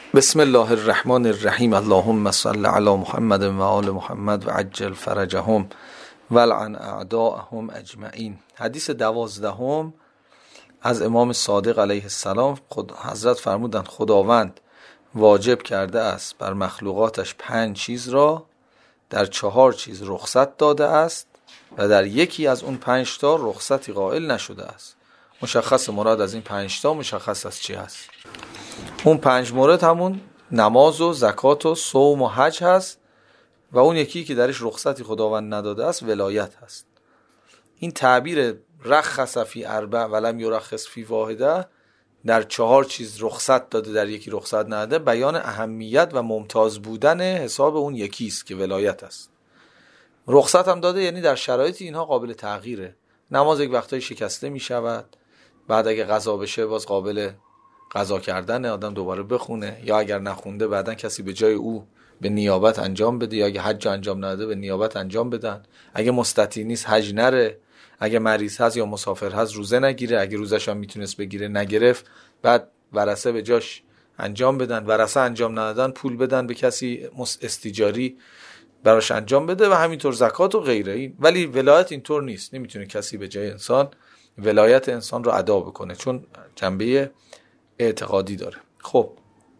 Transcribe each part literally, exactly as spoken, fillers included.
بسم الله الرحمن الرحیم. اللهم صل علی محمد و آل محمد و عجل فرجهم و لعن اعداءهم اجمعین. حدیث دوازدهم از امام صادق علیه السلام. خود حضرت فرمودند خداوند واجب کرده است بر مخلوقاتش پنج چیز را، در چهار چیز رخصت داده است و در یکی از اون پنج تا رخصتی قائل نشده است. مشخص مراد از این پنج تا مشخص از چی هست. اون پنج مورد همون نماز و زکات و صوم و حج هست و اون یکی که درش رخصتی خداوند نداده است ولایت هست. این تعبیر رخص فی اربع ولم یرخص فی واحده، در چهار چیز رخصت داده در یکی رخصت نداده، بیان اهمیت و ممتاز بودن حساب اون یکی است که ولایت است. رخصت هم داده یعنی در شرایط اینها قابل تغییره. نماز یک وقتایی شکسته می شود، بعد اگه قضا بشه باز قابل قضا کردن، آدم دوباره بخونه، یا اگر نخونده بعدن کسی به جای او به نیابت انجام بده، یا اگه حج انجام نده به نیابت انجام بدن. اگه مستطیع نیست حج نره، اگه مریض هست یا مسافر هست روزه نگیره، اگه روزش هم میتونست بگیره نگرفت، بعد ورثه به جاش انجام بدن. ورثه انجام ندادن پول بدن به کسی استیجاری براش انجام بده و همینطور زکات و غیره. این ولی ولایت اینطور نیست، نمیتونه کسی به جای انسان ولایت انسان رو ادا بکنه، چون جنبه اعتقادی داره. خب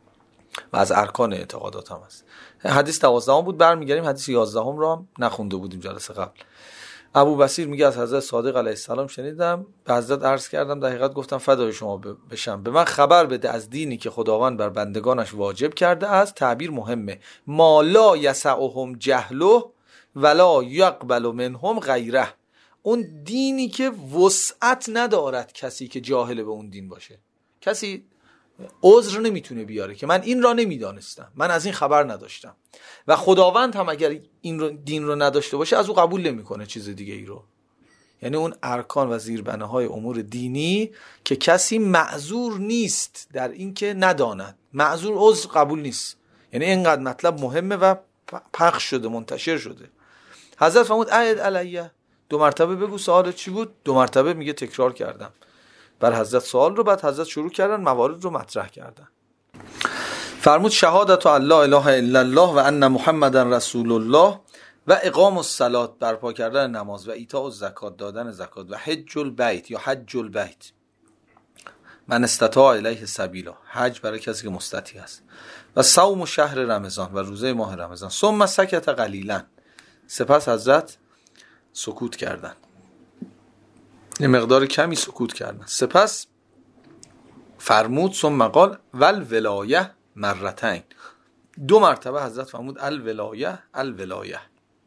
و از ارکان اعتقادات هم هست. حدیث دوازدهم بود. برمیگردیم حدیث یازدهم رو هم نخونده بودیم جلسه قبل. ابو بصیر میگه از حضرت صادق علیه السلام شنیدم، به حضرت عرض کردم در حقیقت گفتم فدای شما بشم، به من خبر بده از دینی که خداوند بر بندگانش واجب کرده است. تعبیر مهمه. ما لا یسعهم جهله ولا یقبل منهم غیره. اون دینی که وسعت ندارد کسی که جاهل به اون دین باشه. کسی عذر نمیتونه بیاره که من این را نمیدانستم، من از این خبر نداشتم، و خداوند هم اگر این رو دین رو نداشته باشه از او قبول نمیکنه چیز دیگه ای رو. یعنی اون ارکان و زیربنه های امور دینی که کسی معذور نیست در این که نداند، معذور عذر قبول نیست. یعنی اینقدر مطلب مهمه و پخش شده منتشر شده. حضرت فرمود اعد علیه، دو مرتبه بگو سوال چی بود. دو مرتبه میگه تکرار کردم بر حضرت سوال رو. بعد حضرت شروع کردن موارد رو مطرح کردن. فرمود شهادت ان لا اله الا الله و ان محمدن رسول الله و اقام الصلاة، برپا کردن نماز، و ایتاء الزکات، دادن زکات، و حج البیت یا حج البیت من استطاع الیه سبیلا، حج برای کسی که مستطیع است، و صوم شهر رمضان، و روزه ماه رمضان. ثم سکت قلیلا، سپس حضرت سکوت کردند، یه مقدار کمی سکوت کردن. سپس فرمود ثم قال والولایه مرتين، دو مرتبه حضرت فرمود الولایه الولایه.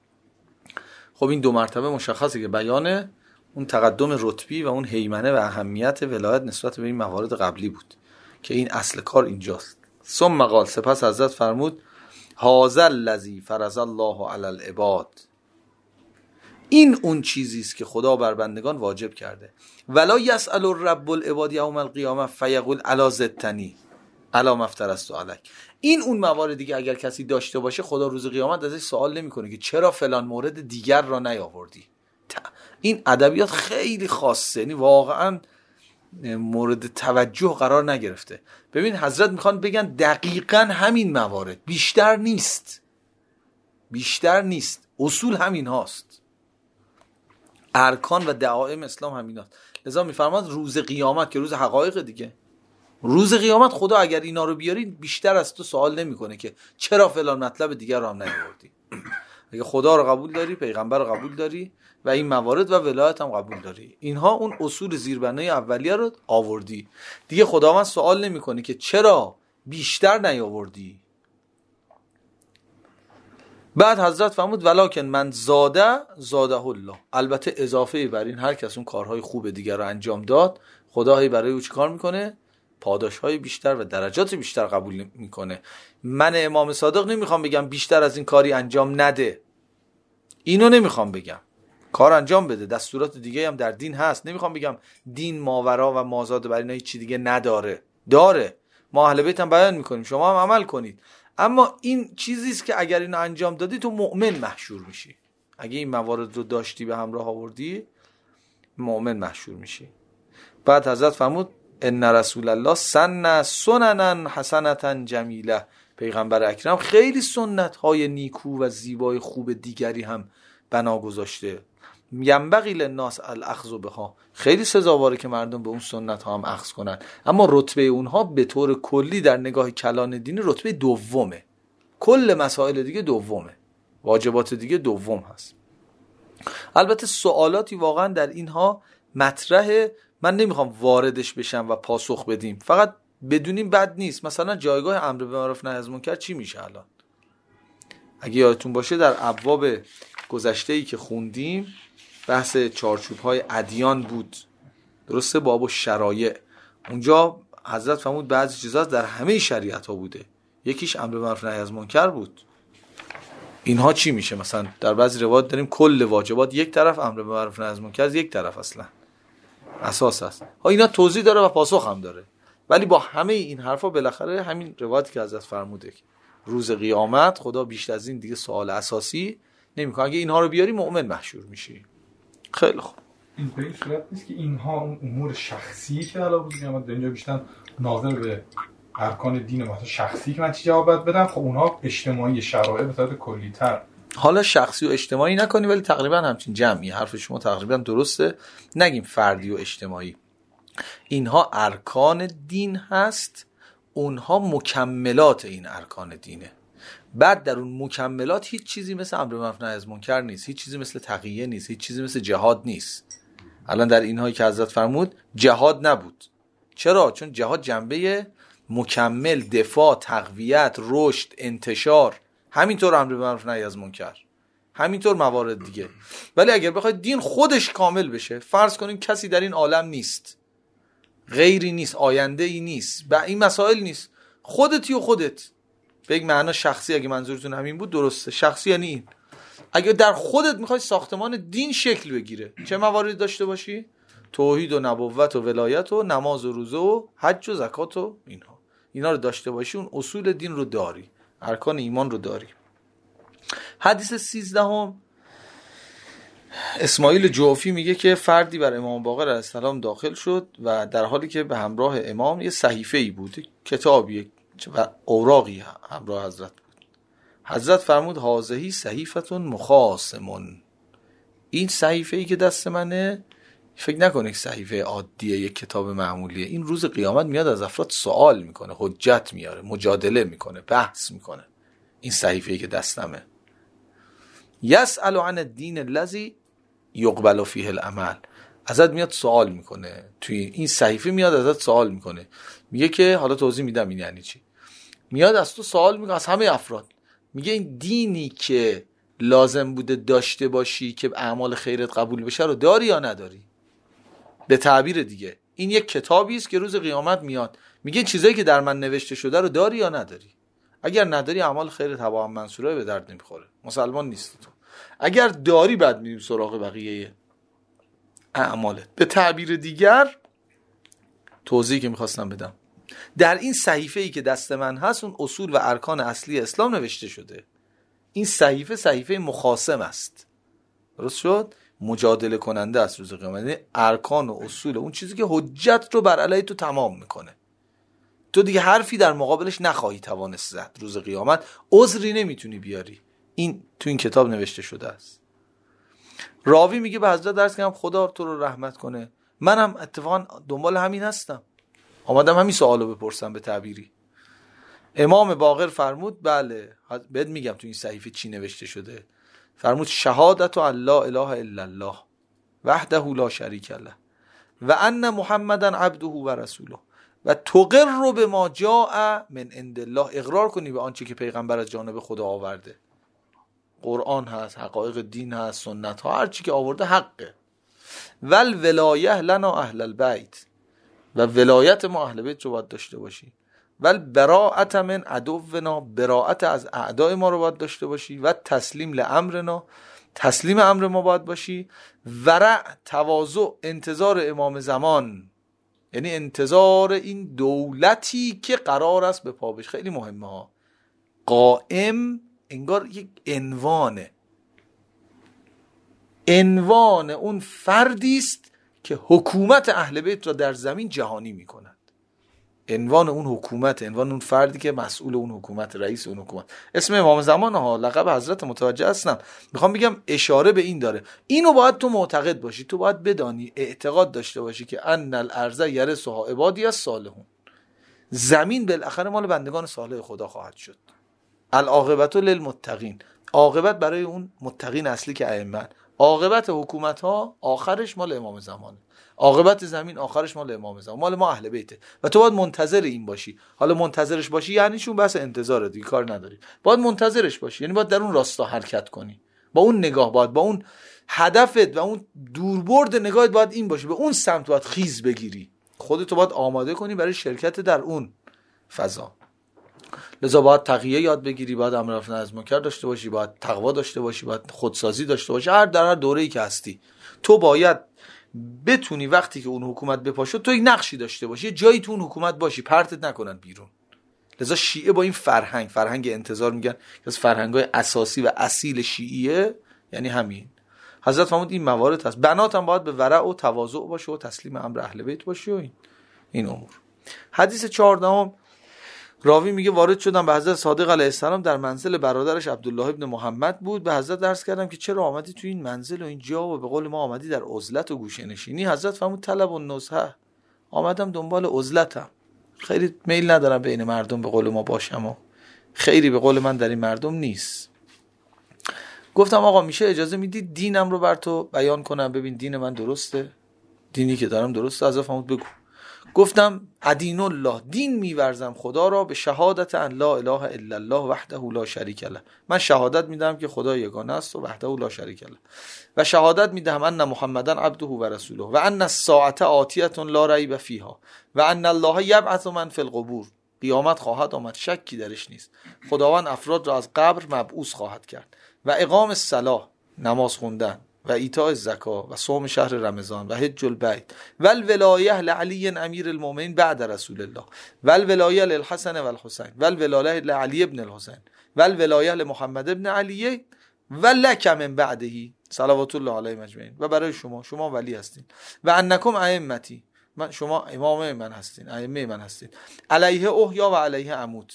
خب این دو مرتبه مشخصه که بیان اون تقدم رتبی و اون هیمنه و اهمیت ولایت نسبت به این موارد قبلی بود که این اصل کار اینجاست. ثم قال، سپس حضرت فرمود هذا الذی فرض الله علی العباد، این اون چیزی است که خدا بر بندگان واجب کرده. ولا یسأل الرب العباد یوم القیامه فیقول الا زدتنی الا ما افترضت علیک. این اون مواردی که اگر کسی داشته باشه خدا روز قیامت ازش سوال نمیکنه که چرا فلان مورد دیگر را نیاوردی. این ادبیات خیلی خاصه، یعنی واقعا مورد توجه قرار نگرفته. ببین حضرت میخوان بگن دقیقاً همین موارد، بیشتر نیست، بیشتر نیست. اصول همین هاست، ارکان و دعائم اسلام همینا. لذا میفرماد روز قیامت که روز حقایق دیگه، روز قیامت خدا اگر اینا رو بیاری بیشتر از تو سوال نمیکنه که چرا فلان مطلب دیگر رو هم نیاوردی. اگه خدا رو قبول داری، پیغمبر رو قبول داری و این موارد و ولایت هم قبول داری، اینها اون اصول زیربنای اولیه رو آوردی، دیگه خداوند سوال نمیکنه که چرا بیشتر نیاوردی. بعد حضرت فرمود ولکن من زاده زاده الله، البته اضافه بر این هر کس اون کارهای خوب دیگر رو انجام داد، خدا هی برای او چی کار میکنه؟ پاداشهای بیشتر و درجات بیشتر قبول میکنه. من امام صادق نمیخوام بگم بیشتر از این کاری انجام نده، اینو نمیخوام بگم، کار انجام بده. دستورات دیگه هم در دین هست، نمیخوام بگم دین ماورا و مازاد بر اینا هیچ چیز دیگه نداره، داره. ما اهل بیت هم بیان میکنیم، شما هم عمل کنید. اما این چیزی است که اگر اینو انجام دادی تو مؤمن محشور میشی. اگه این موارد رو داشتی به همراه آوردی مؤمن محشور میشی. بعد حضرت فرمود ان رسول الله سن سننا حسنة جمیله، پیغمبر اکرم خیلی سنت های نیکو و زیبای خوب دیگری هم بنا گذاشته. ینبغی للناس الاخذ بها، خیلی سزاواره که مردم به اون سنت ها هم اخذ کنن، اما رتبه اونها به طور کلی در نگاه کلان دینی رتبه دومه، کل مسائل دیگه دومه، واجبات دیگه دوم هست. البته سوالاتی واقعا در اینها مطرحه، من نمیخوام واردش بشم و پاسخ بدیم، فقط بدونیم بد نیست. مثلا جایگاه امر به معروف نهی از منکر چی میشه الان؟ اگه یادتون باشه در ابواب گذشته‌ای که خوندیم بحث چارچوب‌های ادیان بود، درسته؟ باب شرایع، اونجا حضرت فرمود بعضی چیزا در همه شریعت‌ها بوده، یکیش امر به معروف نهی از منکر بود. اینها چی میشه؟ مثلا در بعضی روایات داریم کل واجبات یک طرف، امر به معروف نهی از منکر یک طرف، اصلا اساس است. ها اینا توضیح داره و پاسخ هم داره، ولی با همه این حرفا بالاخره همین روایتی که حضرت فرموده که روز قیامت خدا بیشتر از این دیگه سوال اساسی نمیکنه، اگه اینها رو بیاری مؤمن محشور میشی. خیلی خوب. این به این صورت نیست که اینها اون امور شخصی که علاوه بر قیامت در اینجا بیشتر ناظر به ارکان دین مثلا شخصی که من چی جواب بدم، خب اونها اجتماعی شرایع به صورت کلی‌تر. حالا شخصی و اجتماعی نکنی، ولی تقریبا همچین جمعی، حرف شما تقریبا درسته، نگیم فردی و اجتماعی. اینها ارکان دین هست، اونها مکملات این ارکان دینه. بعد در اون مکملات هیچ چیزی مثل امر به معروف نهی از منکر نیست، هیچ چیزی مثل تقیه نیست، هیچ چیزی مثل جهاد نیست. الان در اینهایی که حضرت فرمود جهاد نبود. چرا؟ چون جهاد جنبه مکمل، دفاع، تقویت، رشد، انتشار، همینطور امر به معروف نهی از منکر، همینطور موارد دیگه. ولی اگر بخواید دین خودش کامل بشه، فرض کنیم کسی در این عالم نیست، غیری نیست، آینده ای نیست، با این مسائل نیست، خودتی و خودت، به یک معنا شخصی اگه منظورتون همین بود درسته، شخصی یعنی این. اگه در خودت میخوای ساختمان دین شکل بگیره، چه مواردی داشته باشی؟ توحید و نبوت و ولایت و نماز و روزه و حج و زکات و اینها، اینا رو داشته باشی، اون اصول دین رو داری، ارکان ایمان رو داری. حدیث سیزدهم، اسماعیل جعفی میگه که فردی بر امام باقر علیه السلام داخل شد و در حالی که به همراه امام یه صحیفه‌ای بود، کتابی و اوراقی همراه حضرت بود. حضرت فرمود هازهی صحیفتون مخاصمون، این صحیفه‌ای که دست منه فکر نکنید صحیفه عادیه، یک کتاب معمولیه، این روز قیامت میاد از افراد سوال میکنه، حجت میاره، مجادله میکنه، بحث میکنه. این صحیفه‌ای که دستمه، یسأل عن الدین الذی یقبل فیه العمل، ازت میاد سوال میکنه، توی این صحیفه میاد ازت سوال میکنه، میگه که حالا توضیح میدم این یعنی چی. میاد از تو سوال میکنه، از همه افراد، میگه این دینی که لازم بوده داشته باشی که اعمال خیرت قبول بشه رو داری یا نداری؟ به تعبیر دیگه این یک کتابی است که روز قیامت میاد، میگه چیزایی که در من نوشته شده رو داری یا نداری؟ اگر نداری اعمال خیرت هوا هم منصوره، به درد نمیخوره، مسلمان نیستی تو. اگر داری بعد میریم سراغ بقیه اعمالت. به تعبیر دیگر، توضیحی که میخواستم بدم، در این صحیفه‌ای که دست من هست اون اصول و ارکان اصلی اسلام نوشته شده. این صحیفه صحیفه مخاصم است، درست شد؟ مجادله کننده است روز قیامت، یعنی ارکان و اصول اون چیزی که حجت رو بر علیه تو تمام میکنه، تو دیگه حرفی در مقابلش نخواهی توانست زد. روز قیامت عذری نمیتونی بیاری، این تو این کتاب نوشته شده است. راوی میگه به حضرت درس کردم خدا تو رو رحمت کنه، منم اتفاقا دنبال همین هستم، آمدم همین سوالو بپرسم. به تعبیری امام باقر فرمود بله، بهت میگم تو این صحیفه چی نوشته شده. فرمود شهادت ان لا اله الا الله وحده لا شریک له و ان محمدا عبده و رسوله و تقر به ما جاء من عند الله، اقرار کنی به آنچه که پیغمبر از جانب خدا آورده، قرآن هست، حقایق دین هست، سنت ها، هر چی که آورده حقه. ول ولایه لنا اهل البیت، و ولایت ما اهل بیت رو باید داشته باشی. ول براءت من عدونا، براءت از اعدای ما رو باید داشته باشی. و تسلیم لامرنا، تسلیم امر ما باید باشی. ورع، تواضع، انتظار امام زمان، یعنی انتظار این دولتی که قرار است به پا بشه. خیلی مهمه ها، قائم انگار یک عنوانه، عنوان اون فردی است که حکومت اهل بیت را در زمین جهانی میکنند. عنوان اون حکومت، عنوان اون فردی که مسئول اون حکومت، رئیس اون حکومت، اسم امام زمان ها، لقب حضرت، متوجه هستم. میخوام بگم اشاره به این داره. اینو باید تو معتقد باشی، تو باید بدانی، اعتقاد داشته باشی که ان الارض یرثها عبادی الصالحون، زمین بالاخره مال بندگان صالح خدا خواهد شد. العاقبت للمتقین، عاقبت برای اون متقین اصلی که ائمه، عاقبت حکومت ها آخرش مال امام زمان، عاقبت زمین آخرش مال امام زمان، مال ما اهل بیته و تو باید منتظر این باشی. حالا منتظرش باشی یعنی چون بس انتظار دیگه کار نداری، باید منتظرش باشی، یعنی باید در اون راستا حرکت کنی، با اون نگاه، باید با اون هدفت و اون دوربرد نگاهت باید این باشه، به اون سمت باید خیز بگیری، خودتو باید آماده کنی برای شرکت در اون فضا. لذا باید تقیه یاد بگیری، باید امر معروف نهی از منکر داشته باشی، باید تقوا داشته باشی، باید خودسازی داشته باشی. هر در هر دوره‌ای که هستی تو باید بتونی وقتی که اون حکومت بپاشه تو یک نقشی داشته باشی، یه جایی تو اون حکومت باشی، پرتت نکنن بیرون. لذا شیعه با این فرهنگ، فرهنگ انتظار میگن که از فرهنگ‌های اساسی و اصیل شیعیه، یعنی همین. حضرت فرمود این موارد هست. بنات هم باید به ورع و تواضع باشه و تسلیم امر اهل بیت باشه و این این امور. حدیث چهاردهم، راوی میگه وارد شدم به حضرت صادق علیه السلام، در منزل برادرش عبدالله ابن محمد بود. به حضرت عرض کردم که چرا آمدی تو این منزل و این جا و به قول ما آمدی در عزلت و گوشه نشینی؟ حضرت فرمود طلب النزهه، آمدم دنبال عزلتم، خیلی میل ندارم بین مردم به قول ما باشم و خیری به قول من در این مردم نیست. گفتم آقا میشه اجازه میدی دینم رو بر تو بیان کنم، ببین دین من درسته، دینی که دارم درسته؟ حضرت فرمود بگو. گفتم ادین الله، دین میورزم خدا را، به شهادت ان لا اله الا الله وحده لا شریک له، من شهادت میدم که خدا یگانه است و وحده لا شریک له، و شهادت میدهم ان محمدن عبده و رسوله و ان الساعه آتیه لا ریب فیها و ان الله یبعث من فی القبور، قیامت خواهد آمد، شکی درش نیست، خداوند افراد را از قبر مبعوث خواهد کرد، و اقام الصلاه، نماز خوندن، و ایتاء زکا و صوم شهر رمضان و حج البیت و الولایه لعلی امیر المؤمنین بعد رسول الله و الولایه للحسن و الحسین و الولایه لعلی ابن الحسین و الولایه لمحمد ابن علی و لک من بعدهی صلوات الله علیه مجمعین، و برای شما، شما ولی هستین، و انکم ائمتی، من شما امام من هستین، ائمه من هستین، علیه احیا و علیه اموت،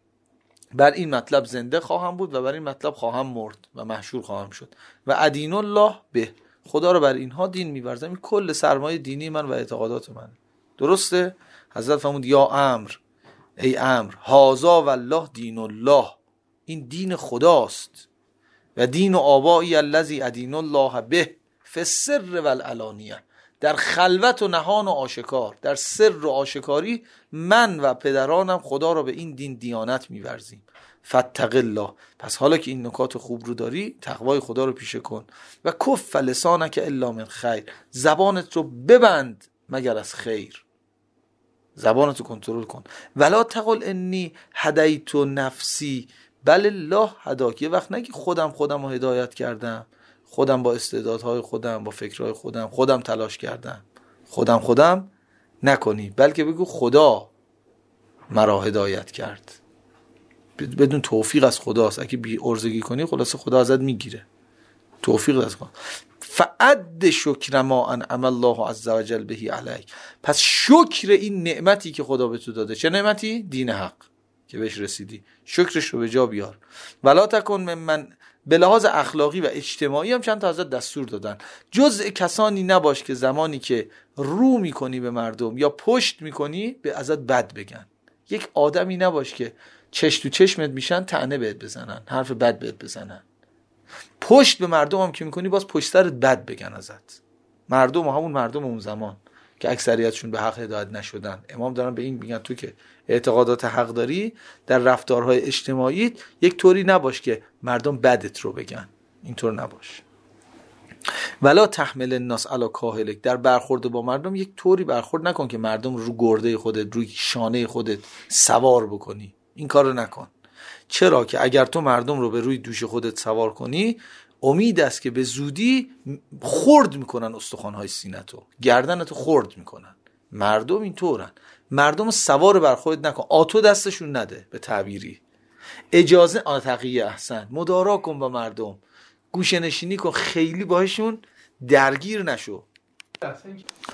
بر این مطلب زنده خواهم بود و بر این مطلب خواهم مرد و محشور خواهم شد، و ادین الله به، خدا رو بر اینها دین می‌ورزم، این کل سرمایه دینی من و اعتقادات من. درسته؟ حضرت فرمود یا امر، ای امر، هازا والله دین الله، این دین خداست، و دین و آبایی الذی ادین الله به فی السر والعلانیه، در خلوت و نهان و آشکار، در سر و آشکاری من و پدرانم خدا را به این دین دیانت می‌ورزیم. فاتق الله، پس حالا که این نکات خوب رو داری، تقوای خدا رو پیشه کن، و کف لسانک الا من خیر، زبانت رو ببند مگر از خیر، زبانت رو کنترل کن. ولا تقل انی هدیت نفسی بل الله هداک، یه وقت نگی خودم خودم رو هدایت کردم، خودم با استعدادهای خودم، با فکرهای خودم، خودم تلاش کردم، خودم خودم نکنی، بلکه بگو خدا مرا هدایت کرد، بدون توفیق از خداست. اگه بی ارزگی کنی خلاص خدا ازت میگیره، توفیق از خدا. فعد شکر ما انعم الله عز وجل بهی علیک، پس شکر این نعمتی که خدا به تو داده. چه نعمتی؟ دین حق که بهش رسیدی، شکرش رو به جا بیار. ولا تکن من, من به لحاظ اخلاقی و اجتماعی هم چند تا حضرت دستور دادن، جزء کسانی نباش که زمانی که رو میکنی به مردم یا پشت میکنی به ازت بد بگن. یک آدمی نباش که چش تو چشمت میشن طعنه بهت بزنن، حرف بد بهت بزنن. پشت به مردم هم که میکنی باز پشت سرت بد بگن ازت. مردم همون مردم اون زمان که اکثریتشون به حق هدایت نشدن، امام دارن به این میگن تو که اعتقادات حق داری، در رفتارهای اجتماعی یک طوری نباش که مردم بدت رو بگن، اینطور نباش. ولا تحمل الناس علی کاهلک، در برخورد با مردم یک طوری برخورد نکن که مردم رو گرده خودت، روی شانه خودت سوار بکنی، این کارو نکن. چرا که اگر تو مردم رو به روی دوش خودت سوار کنی، امید است که به زودی خرد میکنن استخوان‌های سینه‌تو، گردنتو خرد میکنن. مردم اینطورن، مردم سوار بر خودت نکن، آتو دستشون نده، به تعبیری اجازه آتقیه احسن، مدارا کن با مردم، گوشه نشینی کن، خیلی باهاشون درگیر نشو.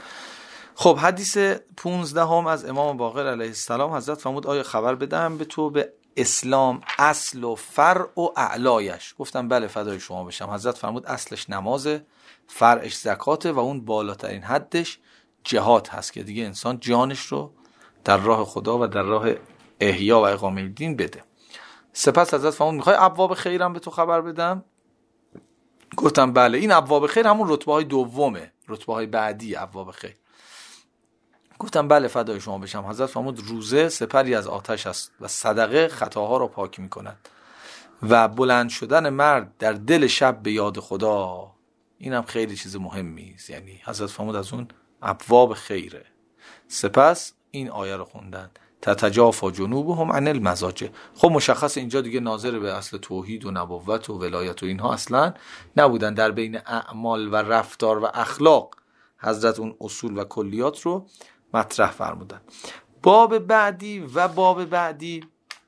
خب حدیث پونزدهم از امام باقر علیه السلام. حضرت فرمود آیا خبر بدم به تو به اسلام اصل و فرع و اعلایش؟ گفتم بله فدای شما بشم. حضرت فرمود اصلش نمازه، فرعش زکاته و اون بالاترین حدش جهاد هست که دیگه انسان جانش رو در راه خدا و در راه احیا و اقامه دین بده. سپس حضرت فرمود میخوای ابواب خیرم به تو خبر بدم؟ گفتم بله. این ابواب خیر همون رتبه های دومه، رتبه های بعدی ابواب خیر. گفتم بله فدای شما بشم. حضرت فرمود روزه سپری از آتش است و صدقه خطاها را پاک میکند و بلند شدن مرد در دل شب به یاد خدا، اینم خیلی چیز مهمی است. یعنی حضرت فرمود از اون ابواب خیره. سپس این آیه رو خوندن تتجافا جنوبهم عن المضاجع. خب مشخص اینجا دیگه ناظر به اصل توحید و نبوت و ولایت و اینها اصلا نبودن. در بین اعمال و رفتار و اخلاق حضرت اون اصول و کلیات رو مطرح فرمودن. باب بعدی و باب بعدی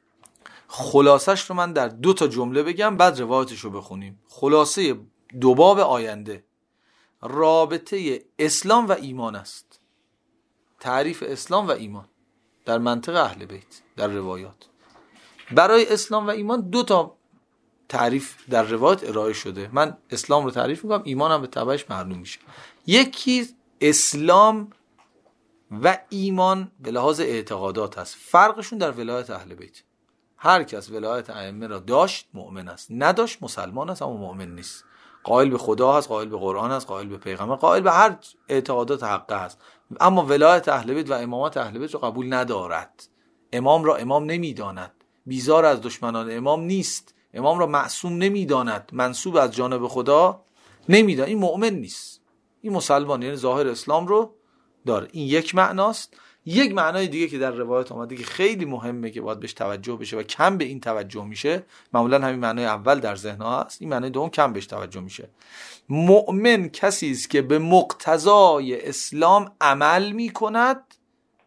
خلاصش رو من در دو تا جمله بگم، بعد روایتش رو بخونیم. خلاصه دو باب آینده رابطه اسلام و ایمان است. تعریف اسلام و ایمان در منطق اهل بیت در روایات. برای اسلام و ایمان دو تا تعریف در روایات ارائه شده. من اسلام رو تعریف میکنم، ایمانم به تبعش معلوم میشه. یکی اسلام و ایمان به لحاظ اعتقادات هست. فرقشون در ولایت اهل بیت. هر کس ولایت ائمه را داشت مؤمن است، نداشت مسلمان است اما مؤمن نیست. قائل به خدا هست، قائل به قرآن هست، قائل به پیغمبر، قائل به هر اعتقادات حقه هست، اما ولایت اهل بیت و امامت اهل بیت رو قبول ندارد. امام را امام نمیداند، بیزار از دشمنان امام نیست، امام را معصوم نمیداند، منسوب از جانب خدا نمیداند. این مؤمن نیست، این مسلمان، یعنی ظاهر اسلام رو داره. این یک معناست. یک معنای دیگه که در روایت آمده که خیلی مهمه که باید بهش توجه بشه و کم به این توجه میشه، معمولا همین معنای اول در ذهن‌ها هست، این معنای دوم کم بهش توجه میشه. مؤمن کسی است که به مقتضای اسلام عمل میکند.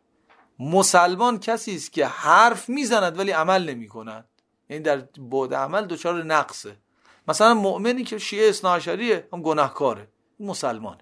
مسلمان کسی است که حرف میزند ولی عمل نمیکند، یعنی در بعد عمل دچار نقصه. مثلا مؤمنی که شیعه اثنا عشریه هم گناهکاره، این مسلمانه.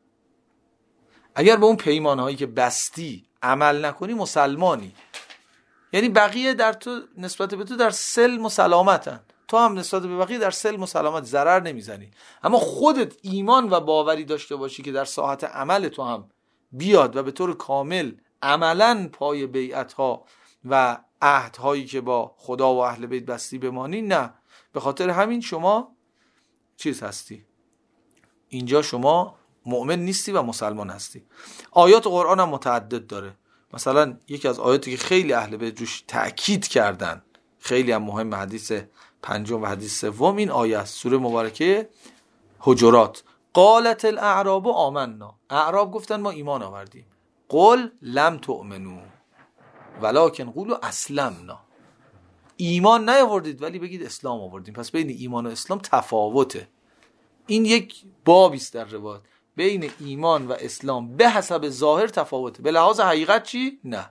اگر به اون پیمانهایی که بستی عمل نکنی مسلمانی، یعنی بقیه در تو نسبت به تو در سلم و سلامتن، تو هم نسبت به بقیه در سلم و سلامت، ضرر نمیزنی. اما خودت ایمان و باوری داشته باشی که در ساحت عمل تو هم بیاد و به طور کامل عملاً پای بیعت‌ها و عهدهایی که با خدا و اهل بیت بستی بمانی، نه. به خاطر همین شما چیز هستی، اینجا شما مؤمن نیستی و مسلمان هستی. آیات قرآن هم متعدد داره. مثلا یکی از آیاتی که خیلی اهل بیت روش تأکید کردن، خیلی هم مهم، حدیث پنجم و حدیث سوم این آیه است. سوره مبارکه حجرات. قالت الاعراب آمنا. اعراب گفتن ما ایمان آوردیم. قل لم تؤمنو ولکن قولوا اسلمنا. ایمان نیاوردید ولی بگید اسلام آوردیم. پس بین ایمان و اسلام تفاوته. این یک بابی است در روایت. بین ایمان و اسلام به حسب ظاهر تفاوته. به لحاظ حقیقت چی؟ نه.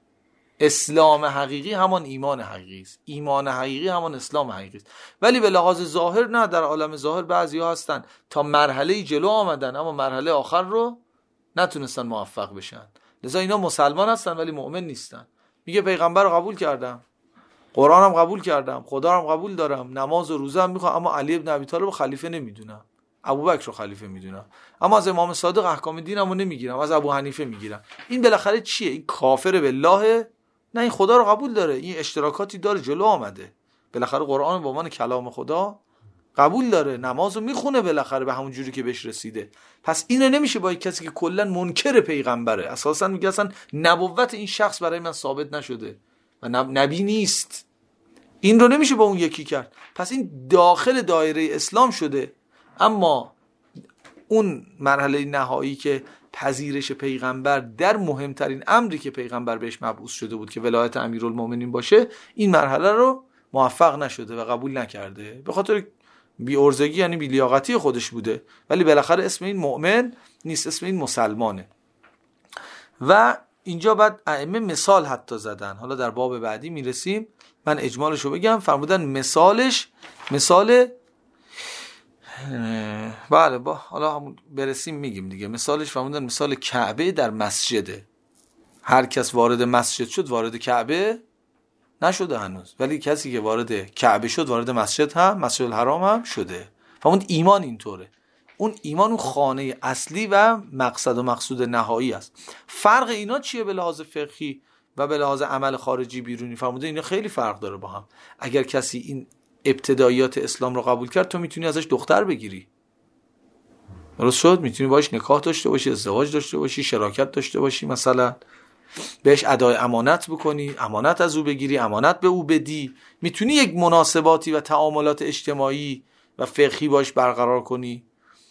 اسلام حقیقی همان ایمان حقیقی است، ایمان حقیقی همان اسلام حقیقی است. ولی به لحاظ ظاهر نه. در عالم ظاهر بعضیا هستن تا مرحله جلو آمدن اما مرحله آخر رو نتونستن موفق بشن، لذا اینا مسلمان هستن ولی مؤمن نیستن. میگه پیغمبر رو قبول کردم، قرآن هم قبول کردم، خدا هم قبول دارم، نماز و روزه هم میخوام، اما علی ابن ابی طالب رو خلیفه نمیدونم، ابوبکر رو خلیفه میدونم، اما از امام صادق احکام دینمو نمیگیرم، از ابو حنیفه میگیرم. این بالاخره چیه؟ این کافر بالله؟ نه، این خدا رو قبول داره، این اشتراکاتی داره، جلو آمده، بالاخره قرآن به عنوان کلام خدا قبول داره، نمازو میخونه بالاخره به همون جوری که بهش رسیده. پس اینو نمیشه با کسی که کلا منکر پیغمبره، اساسا میگه اصلا نبوت این شخص برای من ثابت نشده و نبی نیست، این رو نمیشه با اون یکی کرد. پس این داخل دایره اسلام شده، اما اون مرحله نهایی که پذیرش پیغمبر در مهمترین امری که پیغمبر بهش مبعوث شده بود که ولایت امیرالمومنین باشه، این مرحله رو موفق نشده و قبول نکرده، به خاطر بی ارزگی، یعنی بی لیاقتی خودش بوده. ولی بالاخره اسم این مؤمن نیست، اسم این مسلمانه. و اینجا بعد ائمه مثال حتی زدن، حالا در باب بعدی میرسیم، من اجمالشو بگم. فرمودن مثالش مثال بله با حالا همون برسیم میگیم دیگه. مثالش فرمودن مثال کعبه در مسجده. هر کس وارد مسجد شد وارد کعبه نشده هنوز، ولی کسی که وارد کعبه شد وارد مسجد هم مسجد الحرام هم شده. فرمود ایمان اینطوره. اون ایمان اون خانه اصلی و مقصد و مقصود نهایی است. فرق اینا چیه به لحاظ فقهی و به لحاظ عمل خارجی بیرونی؟ فرموده اینا خیلی فرق داره با هم. اگر کسی این ابتداییات اسلام رو قبول کرد تو میتونی ازش دختر بگیری، درست شد؟ میتونی باش نکاح داشته باشی، ازدواج داشته باشی، شراکت داشته باشی، مثلا بهش ادای امانت بکنی، امانت از او بگیری، امانت به او بدی، میتونی یک مناسباتی و تعاملات اجتماعی و فقهی باش برقرار کنی،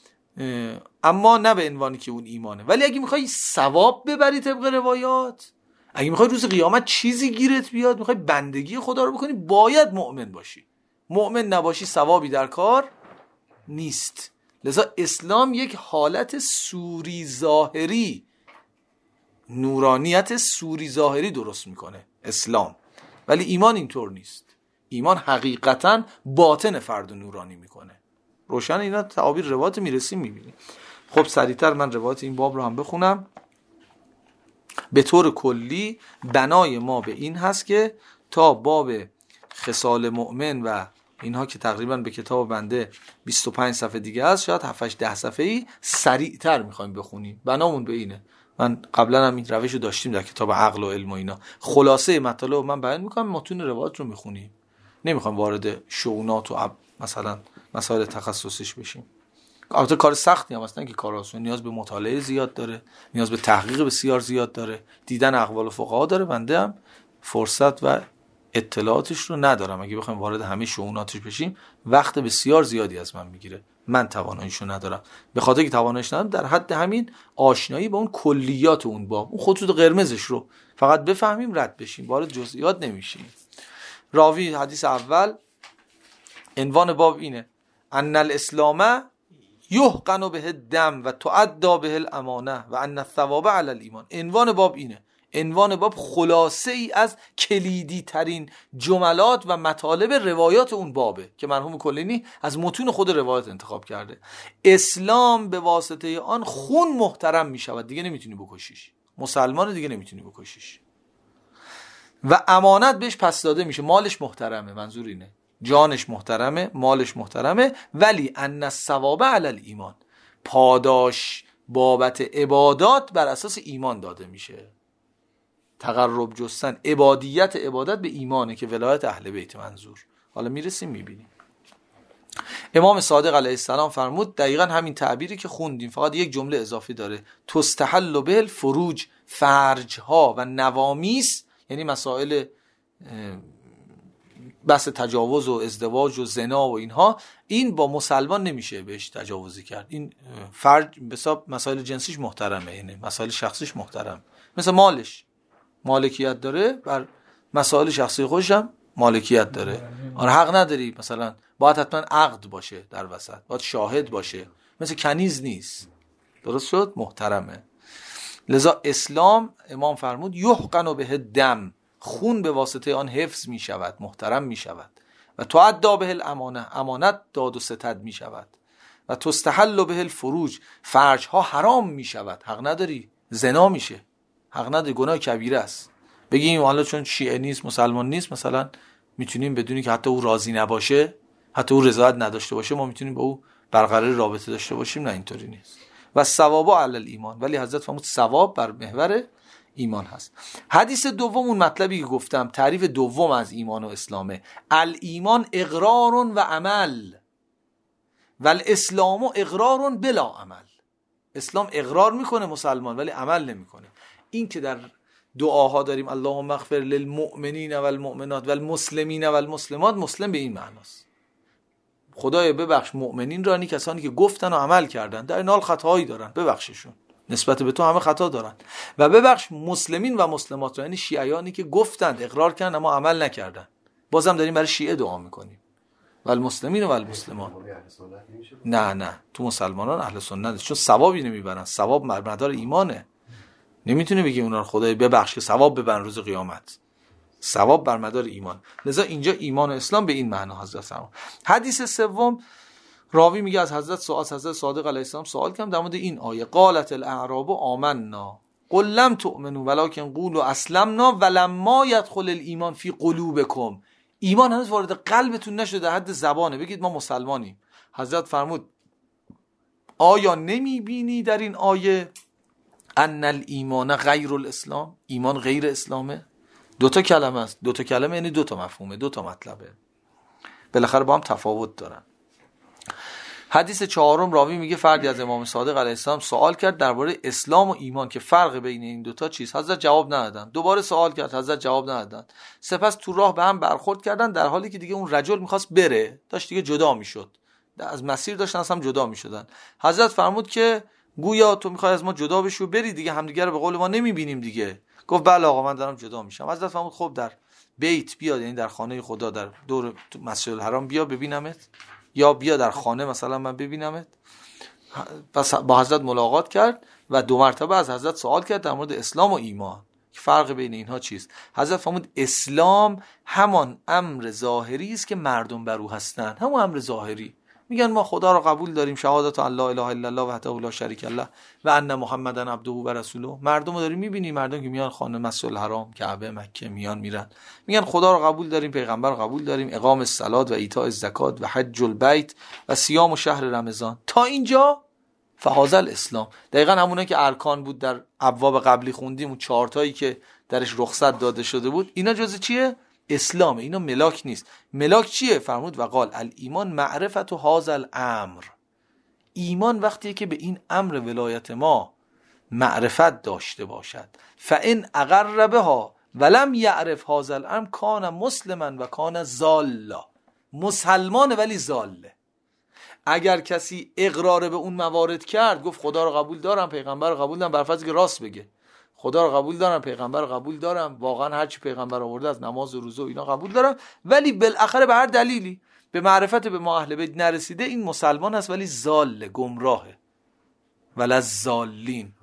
اما نه به عنوانی که اون ایمانه. ولی اگه میخوای ثواب ببری طبق روایات، اگه میخوای روز قیامت چیزی گیرت بیاد، میخوای بندگی خدا رو بکنی، باید مؤمن باشی. مؤمن نباشی ثوابی در کار نیست. لذا اسلام یک حالت سوری ظاهری، نورانیت سوری ظاهری درست میکنه اسلام، ولی ایمان اینطور نیست. ایمان حقیقتا باطن فرد نورانی میکنه. روشن اینا تعابیر روایت میرسیم میبینیم. خب سریعتر من روایت این باب رو هم بخونم. به طور کلی بنای ما به این هست که تا باب خصال مؤمن و اینها که تقریبا به کتاب بنده بیست و پنج صفحه دیگه هست، شاید هفت هشت ده صفحه‌ای سریعتر میخوایم بخونیم. بنامون به اینه. من قبلا هم این روشو داشتیم در کتاب عقل و علم و اینا. خلاصه مطالب من بیان میکنم، متون روایت رو میخونیم. نمیخوام وارد شؤونات و مثلا مسائل تخصصیش بشیم. البته کار سختی هم هستن که کار آسون، نیاز به مطالعه زیاد داره، نیاز به تحقیق بسیار زیاد داره، دیدن اقوال فقها داره. بنده هم فرصت و اطلاعاتش رو ندارم. اگه بخوایم وارد همه شؤوناتش بشیم وقت بسیار زیادی از من میگیره. من تواناییشو ندارم. به خاطر که تواناییش ندارم، در حد همین آشنایی با اون کلیات اون باب، اون خطوط قرمزش رو فقط بفهمیم رد بشیم، وارد جزئیات نمیشیم. راوی حدیث اول، عنوان باب اینه: ان الاسلام یحقن به الدم و تعدى به الامانه و ان الثواب علی الایمان. عنوان باب اینه. عنوان باب خلاصه ای از کلیدی ترین جملات و مطالب روایات اون بابه که مرحوم کلینی از متون خود روایات انتخاب کرده. اسلام به واسطه آن خون محترم می شود، دیگه نمیتونی بکشیش. مسلمان دیگه نمیتونی بکشیش. و امانت بهش پس داده میشه، مالش محترمه. منظور اینه جانش محترمه، مالش محترمه، ولی ان الثواب علی الایمان، پاداش بابت عبادات بر اساس ایمان داده میشه. تقرب جستن، عبادیت عبادت به ایمانه که ولایت اهل بیت منظور. حالا میرسیم میبینیم. امام صادق علیه السلام فرمود دقیقا همین تعبیری که خوندیم، فقط یک جمله اضافی داره: تستحل به الفروج، فرجها و نوامیس، یعنی مسائل بحث تجاوز و ازدواج و زنا و اینها، این با مسلمان نمیشه بهش تجاوزی کرد. این فرج به حساب مسائل جنسیش محترمه، یعنی مسائل شخصیش محترم، مثل مالش مالکیت داره، بر مسائل شخصی خودش هم مالکیت داره. آن حق نداری مثلا باید حتما عقد باشه در وسط، باید شاهد باشه، مثل کنیز نیست. درست شد؟ محترمه. لذا اسلام، امام فرمود یحقن به الدم، خون به واسطه آن حفظ می شود، محترم می شود. و تعدى به الامانه، امانت داد و ستد می شود. و تستحل به الفروج، فرج ها حرام می شود، حق نداری، زنا میشه، حق نداری، گناه کبیره است. بگیم حالا چون شیعه نیست، مسلمان نیست، مثلا میتونیم بدونی که حتی او راضی نباشه، حتی او رضایت نداشته باشه، ما میتونیم با او برقرار رابطه داشته باشیم؟ نه، اینطوری نیست. و ثواب علی الایمان، ولی حضرت فرمود ثواب بر محور ایمان هست. حدیث دوم، اون مطلبی که گفتم، تعریف دوم از ایمان و اسلامه: الایمان اقرار و عمل و الاسلام اقرار بلا عمل. اسلام اقرار میکنه مسلمان، ولی عمل نمیکنه. این که در دعاها داریم اللهم اغفر للمؤمنین و المؤمنات و المسلمین و المسلمات، مسلم به این معناست: خدای ببخش مؤمنین را، یعنی کسانی که گفتن و عمل کردن، در این حال خطاهایی دارن، ببخششون، نسبت به تو همه خطا دارن. و ببخش مسلمین و مسلمات را، یعنی شیعیانی که گفتند، اقرار کردن اما عمل نکردن. بازم داریم برای شیعه دعا میکنیم: و المسلمین و المسلمات. نه نه، تو مسلمانان اهل سنت، چون ثوابی نمیبرن، ثواب مدار ایمانه. نمیتونه بگی اونا رو خدای ببخش که ثواب ببرن روز قیامت، ثواب بر مدار ایمان. لذا اینجا ایمان و اسلام به این معنا حضرت فرمود. حدیث سوم، راوی میگه از حضرت سوال حضرت صادق علیه السلام سوال کردم در مورد این آیه قالت الاعراب آمنا قل لم تؤمنوا ولکن قولوا اسلمنا ولما يدخل الايمان فی قلوبکم. ایمان هنوز وارد قلبتون نشده، حد زبانه، بگید ما مسلمانیم. حضرت فرمود آیا نمیبینی در این آیه ان الایمان غیر الاسلام، ایمان غیر اسلامه؟ دوتا کلمه است، دوتا کلمه یعنی دوتا مفهومه، دوتا مطلبه، بالاخره با هم تفاوت دارن. حدیث چهارم راوی میگه فردی از امام صادق علیه السلام سوال کرد درباره اسلام و ایمان که فرق بین این دوتا چیست. حضرت جواب ندادن. دوباره سوال کرد، حضرت جواب ندادن. سپس تو راه به هم برخورد کردن در حالی که دیگه اون رجل میخواست بره، داشت دیگه جدا میشد، از مسیر داشتن از هم جدا میشدن. حضرت فرمود که گویا تو میخوای از ما جدا بشی و بری دیگه، همدیگه رو به قول ما نمیبینیم دیگه. گفت بله آقا من دارم جدا میشم. حضرت فرمود خب در بیت بیاد، یعنی در خانه خدا در دور مسجد الحرام بیا ببینمت، یا بیا در خانه مثلا من ببینمت. پس با حضرت ملاقات کرد و دو مرتبه از حضرت سوال کرد در مورد اسلام و ایمان که فرق بین اینها چیست. حضرت فرمود اسلام همان امر ظاهری است که مردم بر او هستند، همون امر ظاهری. میگن ما خدا را قبول داریم، شهادت ان لا اله الا الله وحده لا شریک له و ان محمدن عبده و رسوله. مردم رو داریم میبینی، مردم که میان خانه مسجد الحرام، کعبه، مکه میان میرن، میگن خدا را قبول داریم، پیغمبر را قبول داریم، اقام الصلات و ایتاء الزکات و حج البیت و صیام و شهر رمضان. تا اینجا فهذا الاسلام. دقیقاً همونه که ارکان بود در ابواب قبلی خوندیم، اون چهار تایی که درش رخصت داده شده بود، اینا جزء چیه؟ اسلام. اینا ملاک نیست. ملاک چیه؟ فرمود و قال الایمان معرفت و هذا الامر. ایمان وقتیه که به این امر ولایت ما معرفت داشته باشد. فان اقر بها ولم یعرف هذا الامر کان مسلما و کان ضالا. مسلمانه ولی ضاله. اگر کسی اقرار به اون موارد کرد، گفت خدا رو قبول دارم، پیغمبر رو قبول دارم، بر فرض که راست بگه، خدا رو قبول دارم، پیغمبر رو قبول دارم، واقعا هر چی پیغمبر آورده از نماز و روزه و اینا قبول دارم، ولی بالاخره به هر دلیلی به معرفت به ما اهل بیت نرسیده، این مسلمان است ولی ضال، گمراهه. ولا ضالین.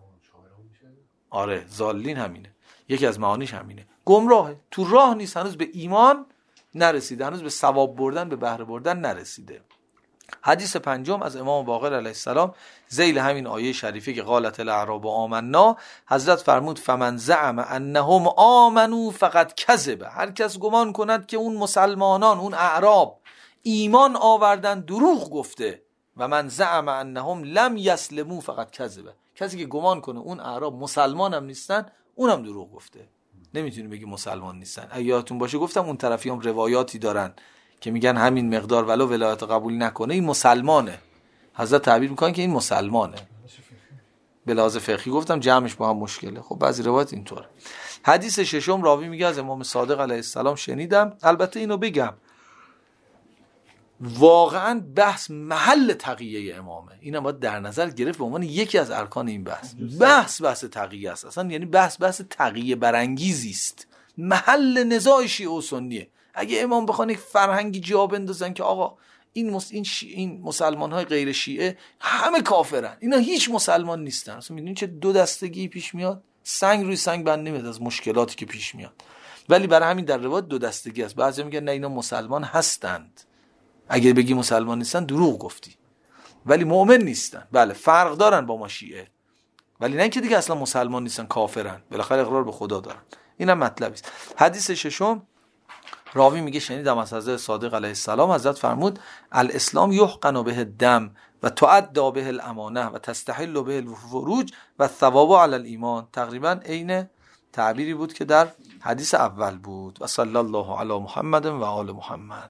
آره ضالین همینه، یکی از معانیش همینه، گمراهه، تو راه نیست، هنوز به ایمان نرسیده، هنوز به ثواب بردن، به بهره بردن نرسیده. حدیث پنجم از امام باقر علیه السلام ذیل همین آیه شریفه که قالت الاعراب آمنا، حضرت فرمود فمن زعم انهم آمنوا فقط کذب. هر کس گمان کند که اون مسلمانان، اون اعراب ایمان آوردن، دروغ گفته. و من زعم انهم لم یسلموا فقط کذب. کسی که گمان کنه اون اعراب مسلمان هم نیستن، اونم دروغ گفته. نمیتونی بگی مسلمان نیستن. اگه یادتون باشه گفتم اون طرفی هم روایاتی دارن که میگن همین مقدار ولو ولایت قبول نکنه این مسلمانه. حضرت تعبیر میکنن که این مسلمانه. به لحاظ فقهی گفتم جمعش با هم مشکله. خب بعضی روایت اینطوره. حدیث ششم راوی میگه از امام صادق علیه السلام شنیدم. البته اینو بگم واقعا بحث محل تقیه امامه، اینم باید در نظر گرفت به عنوان یکی از ارکان این بحث. بحث بحث تقیه است اصلا، یعنی بحث بحث تقیه برانگیزی است، محل نزاع شیعه و سنیه. اگه امام بخوان یک فرهنگی جا بندازن که آقا این مس... این, شی... این مسلمان های غیر شیعه همه کافرن، اینا هیچ مسلمان نیستن، اصلا میدونین چه دو دستگی پیش میاد، سنگ روی سنگ بند نمیاد از مشکلاتی که پیش میاد. ولی برای همین در روایت دو دستگی است. بعضی میگن نه اینا مسلمان هستند، اگه بگی مسلمان نیستن دروغ گفتی، ولی مؤمن نیستن. بله فرق دارن با ما شیعه، ولی نه اینکه دیگه اصلا مسلمان نیستن، کافرن، بالاخره اقرار به خدا دارن. اینم مطلبی است. حدیث ششم راوی میگه شنیدم از حضرت صادق علیه السلام، حضرت فرمود الاسلام یحقن به الدم و تعدى به الامانه و تستحل به الفروج و الثواب علی الایمان. تقریبا عین تعبیری بود که در حدیث اول بود. و صلی الله علی محمد و آل محمد.